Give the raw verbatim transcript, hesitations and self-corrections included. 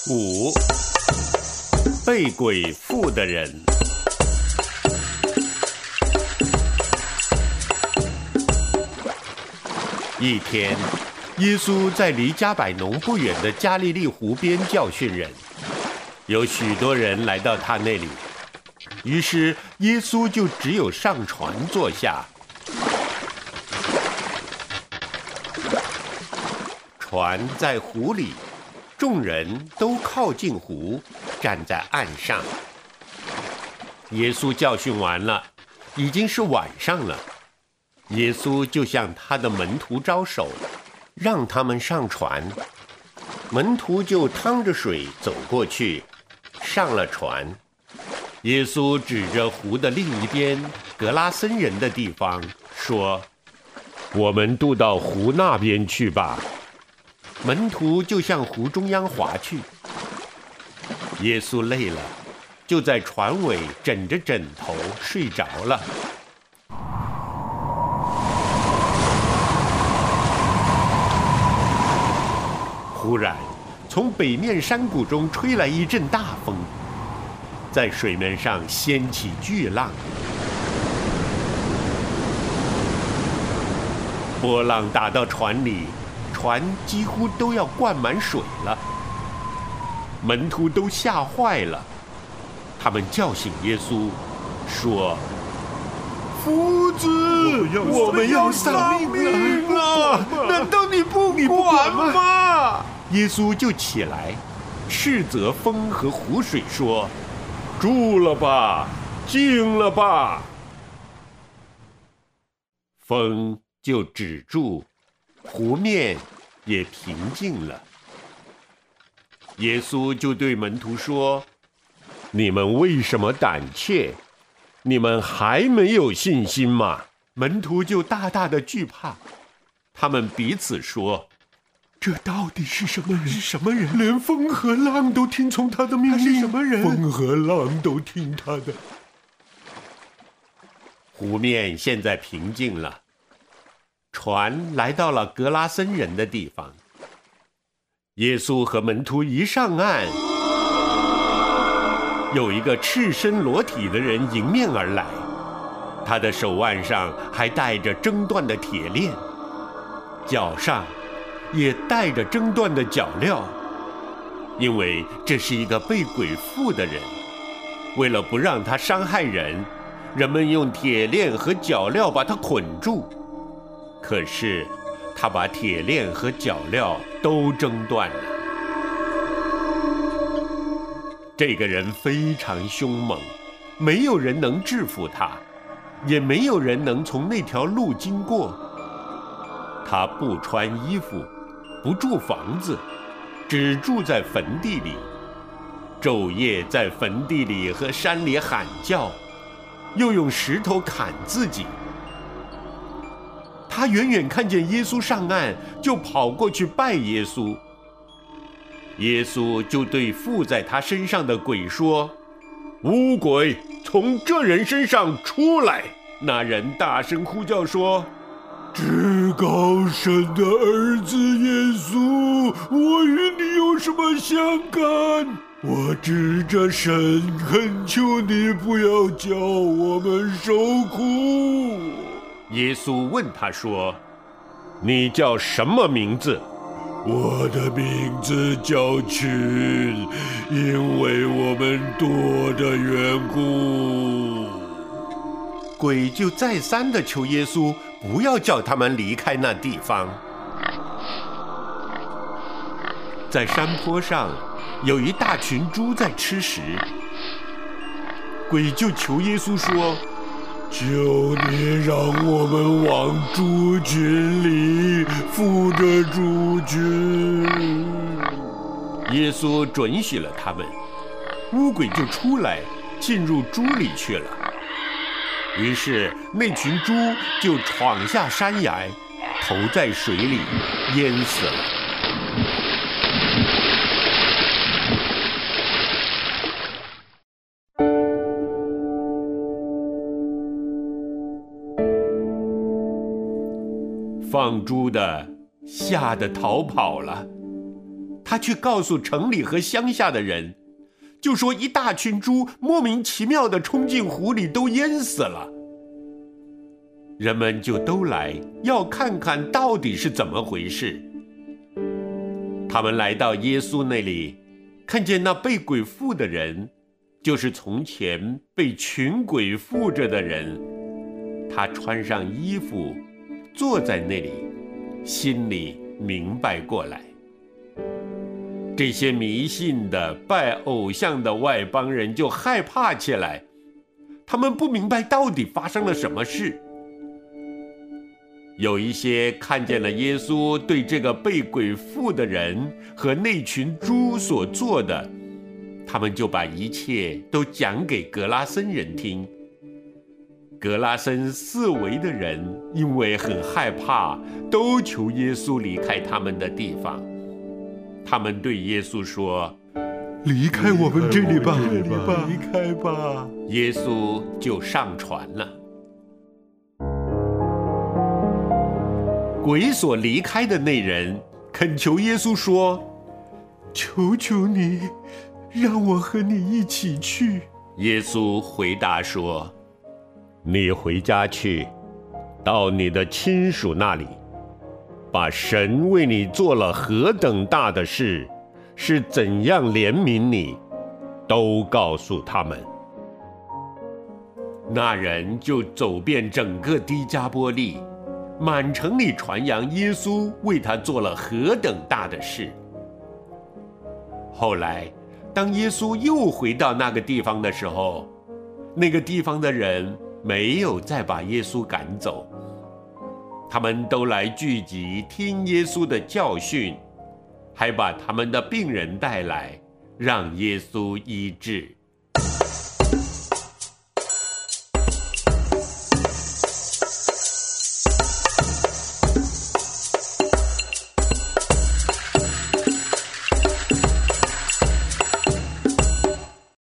五，被鬼附的人。一天，耶稣在离迦百农不远的加利利湖边教训人，有许多人来到他那里，于是耶稣就只有上船坐下。船在湖里，众人都靠近湖，站在岸上。耶稣教训完了，已经是晚上了。耶稣就向他的门徒招手，让他们上船。门徒就趟着水走过去，上了船。耶稣指着湖的另一边格拉森人的地方说：“我们渡到湖那边去吧。”门徒就向湖中央划去。耶稣累了，就在船尾枕着枕头睡着了。忽然，从北面山谷中吹来一阵大风，在水面上掀起巨浪，波浪打到船里，船几乎都要灌满水了。门徒都吓坏了，他们叫醒耶稣，说：“夫子，我们要丧命了！难道你不管吗？”耶稣就起来，斥责风和湖水说：“住了吧，静了吧。”风就止住，湖面也平静了。耶稣就对门徒说：“你们为什么胆怯？你们还没有信心吗？”门徒就大大的惧怕，他们彼此说：“这到底是什么人？是什么人？连风和浪都听从他的命令。他是什么人？风和浪都听他的。”湖面现在平静了，船来到了格拉森人的地方。耶稣和门徒一上岸，有一个赤身裸体的人迎面而来，他的手腕上还带着挣断的铁链，脚上也带着挣断的脚镣，因为这是一个被鬼附的人。为了不让他伤害人，人们用铁链和脚镣把他捆住。可是他把铁链和脚镣都挣断了。这个人非常凶猛，没有人能制服他，也没有人能从那条路经过。他不穿衣服，不住房子，只住在坟地里，昼夜在坟地里和山里喊叫，又用石头砍自己。他远远看见耶稣上岸，就跑过去拜耶稣。耶稣就对附在他身上的鬼说：“污鬼，从这人身上出来！”那人大声呼叫说：“至高神的儿子耶稣，我与你有什么相干？我指着神恳求你，不要叫我们受苦。”耶稣问他说：“你叫什么名字？”“我的名字叫群，因为我们多的缘故。”鬼就再三地求耶稣不要叫他们离开那地方。在山坡上有一大群猪在吃食，鬼就求耶稣说：“求你让我们往猪群里附着猪群。”耶稣准许了他们，污鬼就出来进入猪里去了。于是那群猪就闯下山崖，投在水里，淹死了。放猪的吓得逃跑了， 他去告诉城里和乡下的人，就说一大群猪莫名其妙地冲进湖里，都淹死了。人们就都来要看看到底是怎么回事。他们来到耶稣那里，看见那被鬼附的人，就是从前被群鬼附着的人，他穿上衣服坐在那里，心里明白过来。这些迷信的拜偶像的外邦人就害怕起来，他们不明白到底发生了什么事。有一些看见了耶稣对这个被鬼附的人和那群猪所做的，他们就把一切都讲给格拉森人听。格拉森四围的人因为很害怕，都求耶稣离开他们的地方。他们对耶稣说： 离开我们这里吧， 离开吧。耶稣就上船了。鬼所离开的那人恳求耶稣说： 求求你，让我和你一起去。 耶稣回答说：你回家去，到你的亲属那里，把神为你做了何等大的事，是怎样怜悯你，都告诉他们。那人就走遍整个低加波利，满城里传扬耶稣为他做了何等大的事。后来，当耶稣又回到那个地方的时候，那个地方的人没有再把耶稣赶走，他们都来聚集听耶稣的教训，还把他们的病人带来，让耶稣医治。